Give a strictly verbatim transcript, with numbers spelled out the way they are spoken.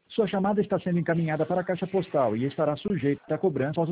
Sua chamada está sendo encaminhada para a caixa postal e estará sujeita a cobrança após